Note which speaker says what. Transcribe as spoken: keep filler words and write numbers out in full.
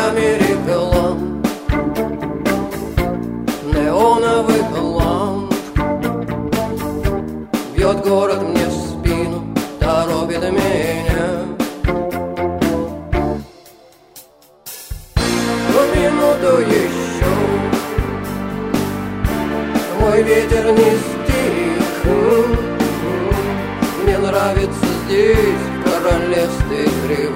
Speaker 1: Америкалан, неоновый ламп бьет город мне в спину, торопит меня. В минуту еще мой ветер не стих. Мне нравится здесь, в королевстве грех.